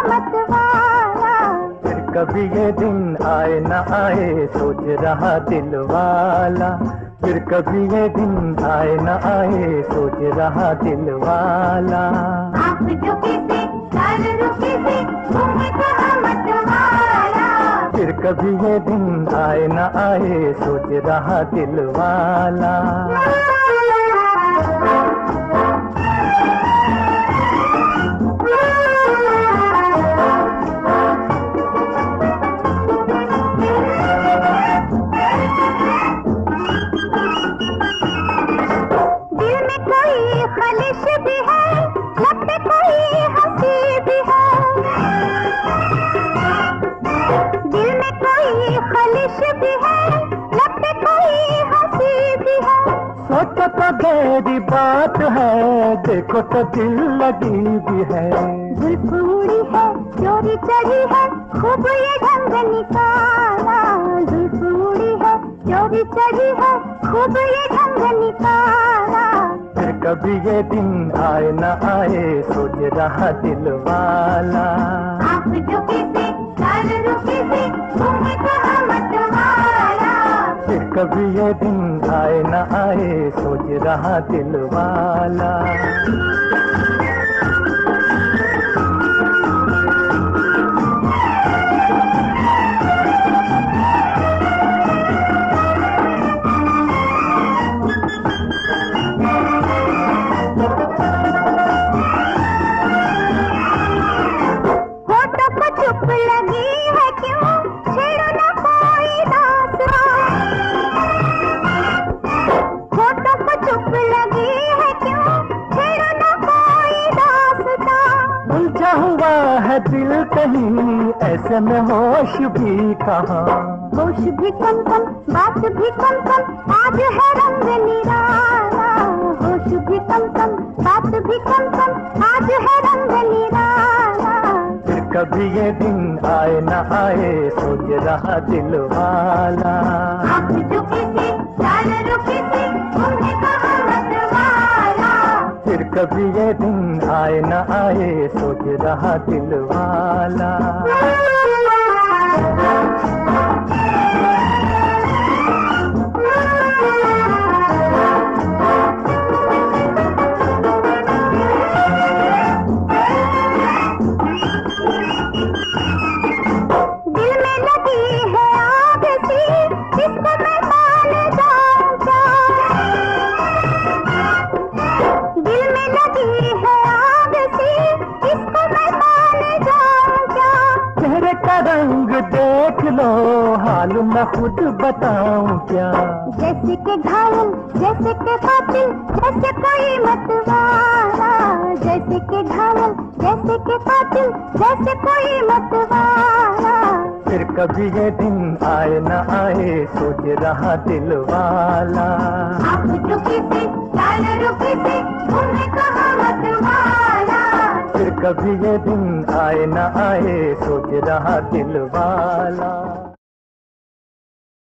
मत वाला। फिर कभी ये दिन आए न आए सोच रहा दिल वाला। फिर कभी ये दिन आए न आए सोच रहा दिल वाला। आप झुके से सर रुके से घूमे कहाँ मत वाला। फिर कभी ये दिन आए न आए सोच रहा दिल वाला। सोचो तो गहरी बात है, देखो तो दिल लगी भी है। जुल्फ उड़ी है, चोरी चढ़ी है, खूब ये ढंग निकाला। जुल्फ उड़ी है, चोरी चढ़ी है, खूब ये ढंग निकाला। फिर कभी ये दिन आए न आए सोच रहा दिल वाला। आप झुके से सर रुके से घूमे कहाँ मत वाला। फिर कभी ये दिन आए न आए सोच रहा दिल वाला। चुप लगी है क्यों, छेड़ो ना कोई दास्तां। होठों को चुप लगी है क्यों, छेड़ो ना कोई दास्तां। उलझा हुआ है दिल कहीं, ऐसे में होश भी कहाँ। होश भी कम कम, बात भी कम कम, आज है रंग निराला। होश भी कम कम, बात भी कम कम, आज है रंग निराला। कभी ये दिन आए न आए सोच रहा दिल वाला। आप झुके से सर रुके से घूमे कहाँ मत वाला। फिर कभी ये दिन आए न आए सोच रहा दिल वाला। रंग देख लो, हाल मैं खुद बताऊं क्या। जैसे के घायल, जैसे के कातिल, जैसे कोई मत वाला। जैसे के घायल, जैसे के कातिल, जैसे कोई मत वाला। फिर कभी ये दिन आए न आए सोच रहा दिल वाला। आप झुके से सर रुके से घूमे कहाँ मत वाला। फिर कभी ये दिन आए न आए सोच रहा दिल वाला।